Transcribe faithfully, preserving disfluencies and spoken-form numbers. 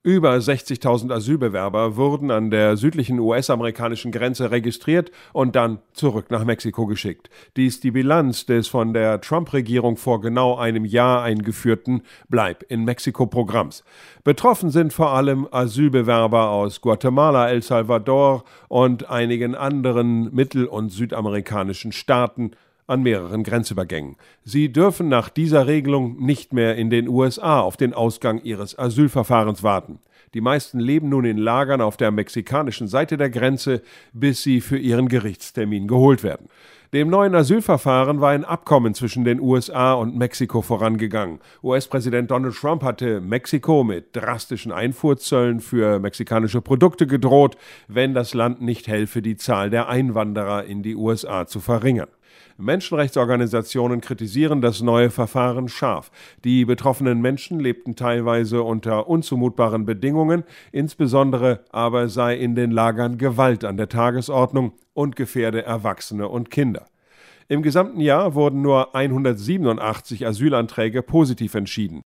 Über sechzigtausend Asylbewerber wurden an der südlichen U S-amerikanischen Grenze registriert und dann zurück nach Mexiko geschickt. Dies die Bilanz des von der Trump-Regierung vor genau einem Jahr eingeführten Bleib-in-Mexiko-Programms. Betroffen sind vor allem Asylbewerber aus Guatemala, El Salvador und einigen anderen mittel- und südamerikanischen Staaten an mehreren Grenzübergängen. Sie dürfen nach dieser Regelung nicht mehr in den U S A auf den Ausgang ihres Asylverfahrens warten. Die meisten leben nun in Lagern auf der mexikanischen Seite der Grenze, bis sie für ihren Gerichtstermin geholt werden. Dem neuen Asylverfahren war ein Abkommen zwischen den U S A und Mexiko vorangegangen. U S-Präsident Donald Trump hatte Mexiko mit drastischen Einfuhrzöllen für mexikanische Produkte gedroht, wenn das Land nicht helfe, die Zahl der Einwanderer in die U S A zu verringern. Menschenrechtsorganisationen kritisieren das neue Verfahren scharf. Die betroffenen Menschen lebten teilweise unter unzumutbaren Bedingungen, insbesondere aber sei in den Lagern Gewalt an der Tagesordnung und gefährde Erwachsene und Kinder. Im gesamten Jahr wurden nur hundertsiebenundachtzig Asylanträge positiv entschieden.